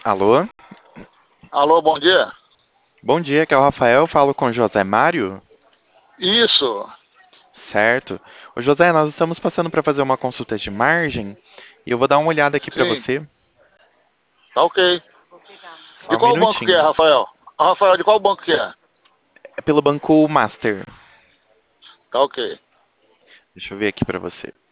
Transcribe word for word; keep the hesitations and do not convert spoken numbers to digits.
Alô? Alô, bom dia. Bom dia, aqui é o Rafael, falo com o José Mário. Isso, Certo. Ô José, nós estamos passando para fazer uma consulta de margem e eu vou dar uma olhada aqui para sim, você. tá ok. Só De um qual banco que é, minutinho. Rafael? Ah, Rafael, de qual banco que é? É pelo Banco Master. Tá ok. Deixa eu ver aqui para você.